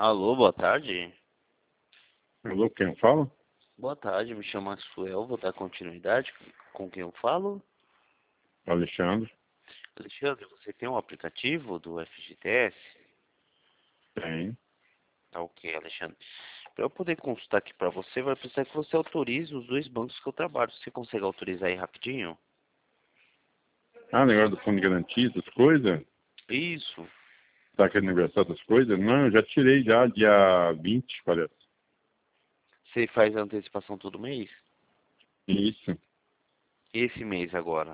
Alô, boa tarde. Alô, quem fala? Boa tarde, me chamo Asuel, vou dar continuidade com quem eu falo. Alexandre. Alexandre, você tem um aplicativo do FGTS? Tem. Tá ok, Alexandre. Para eu poder consultar aqui para você, vai precisar que você autorize os dois bancos que eu trabalho. Você consegue autorizar aí rapidinho? Ah, negócio do fundo de garantia, essas coisas? Isso. Tá querendo inversar essas coisas? Não, eu já tirei já, dia 20, parece. Você faz a antecipação todo mês? Isso. Esse mês agora.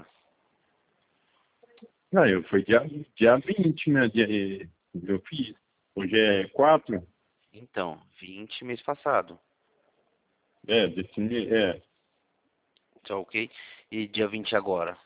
Não, foi dia 20, né? Eu fiz. Hoje é 4. Então, 20 mês passado. Desse mês, Tá ok? E dia 20 agora.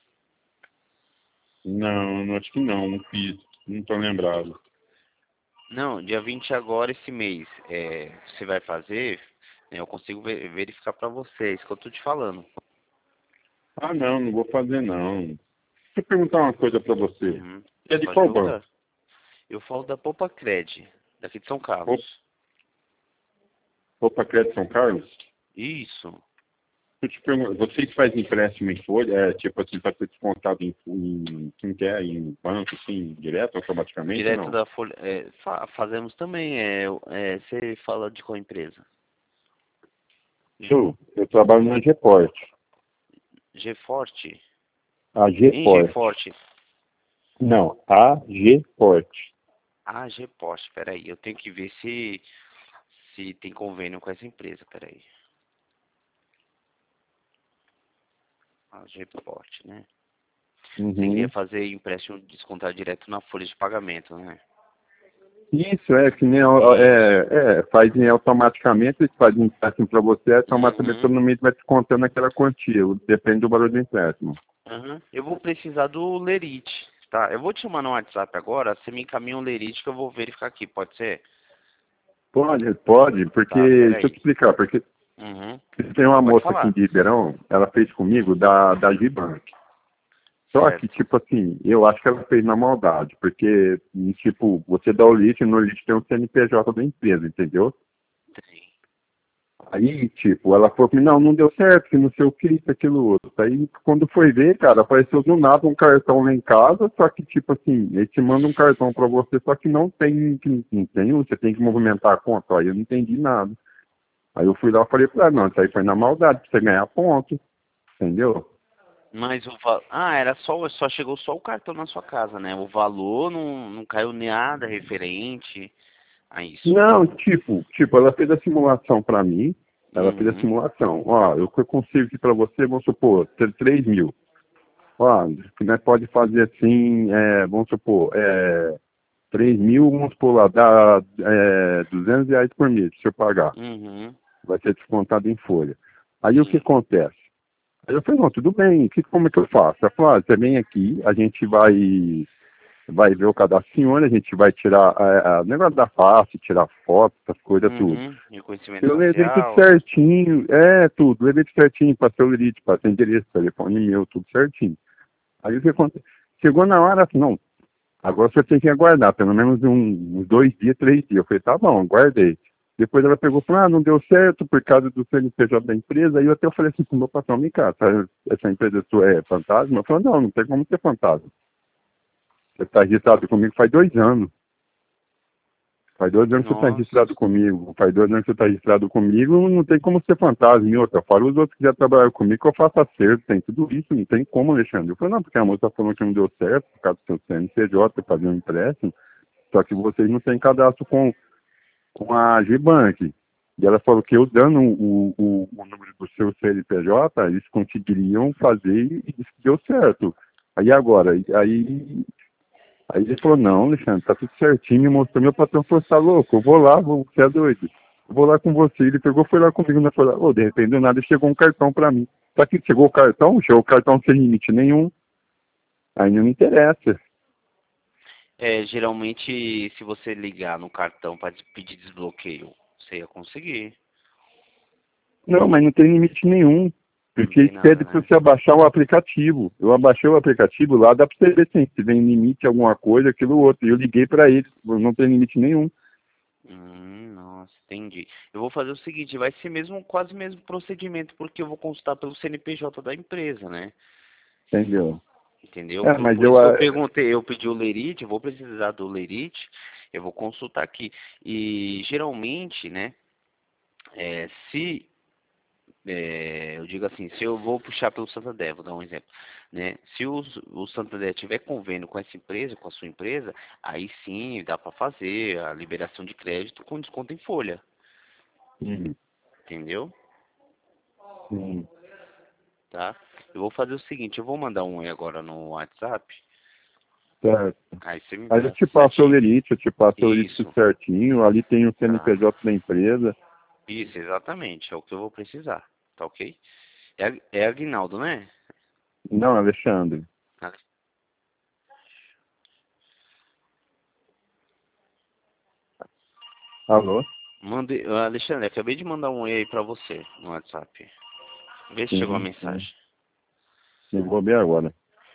Não, acho que não fiz. Não tô lembrado. Não, dia 20 agora esse mês. Você vai fazer, né, eu consigo verificar para você, é isso que eu tô te falando. Ah, não vou fazer não. Deixa eu perguntar uma coisa pra você. Uhum. É de Pode qual banco? perguntar. Eu falo da Poupa Cred, daqui de São Opa, Carlos. Opa Crédito São Carlos? Isso. Eu te pergunto, vocês fazem empréstimo em folha, tipo assim, para ser descontado quem quer, em banco, assim, direto, automaticamente ou Direto não? da Folha. Fazemos também. Você fala de qual empresa? Eu trabalho na Gport. Gforte? A Em Gport. Gforte? Não, a Gport. Ah, Gporte, peraí. Eu tenho que ver se tem convênio com essa empresa, peraí. A Gporte, né? Você queria Uhum. fazer empréstimo descontar direto na folha de pagamento, né? Isso, que nem, Isso. fazem automaticamente, eles fazem empréstimo para você, automaticamente Uhum. todo mês vai descontando aquela quantia, depende do valor do empréstimo. Uhum. Eu vou precisar do Lerite, tá? Eu vou te chamar no WhatsApp agora, você me encaminha um Lerite que eu vou verificar aqui, pode ser? Pode, porque, Tá, deixa eu peraí. te explicar, porque Uhum. tem uma Pode moça aqui falar. de Ribeirão, ela fez comigo da Gibank. Só que, Certo. tipo assim, eu acho que ela fez na maldade, porque, tipo, você dá o lixo e no lixo tem o CNPJ da empresa, entendeu? Tem. Aí, tipo, ela falou que não deu certo, que não sei o que, isso, aquilo, outro. Aí, quando foi ver, cara, apareceu do nada um cartão lá em casa, só que, tipo assim, ele te manda um cartão pra você, só que não tem, você tem que movimentar a conta. Aí eu não entendi nada. Aí eu fui lá e falei pra ela, não, isso aí foi na maldade, pra você ganhar ponto, entendeu? Mas o valor. Ah, era só chegou só o cartão na sua casa, né? O valor não caiu nada referente a isso. Não, tipo, ela fez a simulação para mim, ela fez a Uhum. simulação. Ó, eu consigo aqui para você, vamos supor, ter 3 mil. Ó, que nós pode fazer assim, vamos supor, 3 mil, vamos supor lá, dá R$ 200 por mês, se eu pagar. Uhum. Vai ser descontado em folha. Aí o que Sim. acontece? Aí eu falei, não, tudo bem, como é que eu faço? Ela falou, você vem aqui, a gente vai ver o cadastro senhor, a gente vai tirar o negócio da face, tirar foto, essas coisas, tudo. Uhum. Reconhecimento Eu levei tudo facial. certinho, tudo, levei tudo certinho, passei o limite, passei o endereço, telefone meu, tudo certinho. Aí o que aconteceu? Chegou na hora, assim, não, agora você tem que aguardar, pelo menos uns 2 dias, 3 dias. Eu falei, tá bom, aguardei. Depois ela pegou e falou, não deu certo por causa do CNPJ da empresa. Aí eu até falei assim pro meu patrão, vem cá, essa empresa sua é fantasma? Eu falei, não tem como ser fantasma. Você está registrado comigo faz 2 anos. Faz 2 anos que você está Nossa. registrado comigo. Faz 2 anos que você está registrado comigo, não tem como ser fantasma. E outra, fora os outros que já trabalharam comigo, que eu faço acerto, tem tudo isso, não tem como, Alexandre. Eu falei, não, porque a moça falou que não deu certo, por causa do seu CNPJ, fazer um empréstimo, só que vocês não têm cadastro com a Gibank. E ela falou que eu dando o número do seu CNPJ, eles conseguiriam fazer e disse que deu certo. Aí agora, aí ele falou, não, Alexandre, tá tudo certinho, me mostrou, meu patrão falou, você tá louco, eu vou lá, você é doido. Eu vou lá com você. Ele pegou, foi lá comigo, né? Falou, de repente do nada chegou um cartão pra mim. Só que chegou o cartão sem limite nenhum. Aí não me interessa. Geralmente, se você ligar no cartão para pedir desbloqueio, você ia conseguir. Não, mas não tem limite nenhum. Não Porque tem eles nada, pedem pra né? você abaixar o aplicativo. Eu abaixei o aplicativo lá, dá pra você ver se vem limite alguma coisa, aquilo outro. E eu liguei pra eles, não tem limite nenhum. Nossa, entendi. Eu vou fazer o seguinte, vai ser mesmo quase o mesmo procedimento, porque eu vou consultar pelo CNPJ da empresa, né? Entendeu? Entendeu? É, mas Por eu, isso que eu perguntei, eu pedi o lerite, eu vou precisar do lerite, eu vou consultar aqui. E geralmente, né, se eu digo assim, se eu vou puxar pelo Santander, vou dar um exemplo, né? Se o Santander tiver convênio com essa empresa, com a sua empresa, aí sim dá para fazer a liberação de crédito com desconto em folha, Hum, entendeu? hum, Tá? Eu vou fazer o seguinte, eu vou mandar um aí agora no WhatsApp, certo. aí você me Aí eu passa te passo o certinho. lerite, eu te passo o lerite Isso, certinho, ali tem o tá. CNPJ da empresa. Isso, exatamente, é o que eu vou precisar, tá ok? É Aguinaldo, né? Não, Alexandre. Alô? Alexandre, acabei de mandar um e aí pra você no WhatsApp. Vê se chegou a Sim, sim. mensagem. Eu vou ver agora.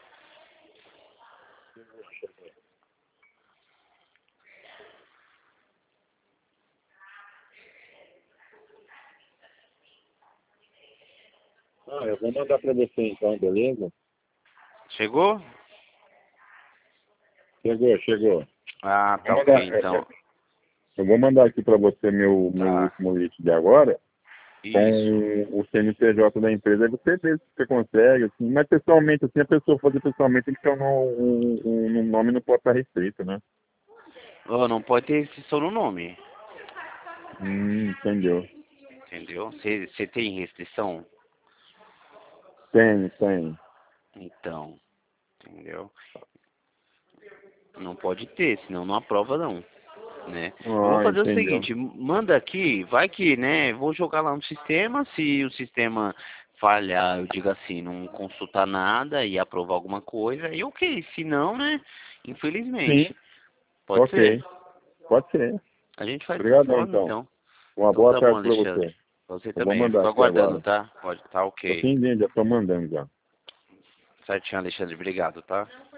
Ah, eu vou mandar para você então, beleza? Chegou? Chegou, chegou. Ah, Vou tá ok, mandar, então. eu vou mandar aqui para você meu Tá. último link de agora, Isso. com o CNPJ da empresa. Aí você vê se você consegue, assim, mas pessoalmente, assim, a pessoa fazer pessoalmente tem que ter um nome, não pode estar restrito, né? Oh, não pode ter restrição no nome. Entendeu. Entendeu? Você tem restrição? Tem. Então, entendeu? Não pode ter, senão não aprova não, né? Eu vou Ah, fazer o entendeu. seguinte, manda aqui, vai que, né, vou jogar lá no sistema, se o sistema falhar, eu digo assim, não consultar nada e aprovar alguma coisa, aí ok, se não, né, Sim, infelizmente, pode ser. ok. Pode ser. A gente faz dessa Obrigadão, forma então. então. Uma Então boa tá bom, tarde para Alexandre. você. Pra você Eu vou também, eu mandar fico aqui aguardando, agora. tá? Pode, tá Eu ok. sim, já estou mandando já. Certinho, Alexandre, obrigado, tá?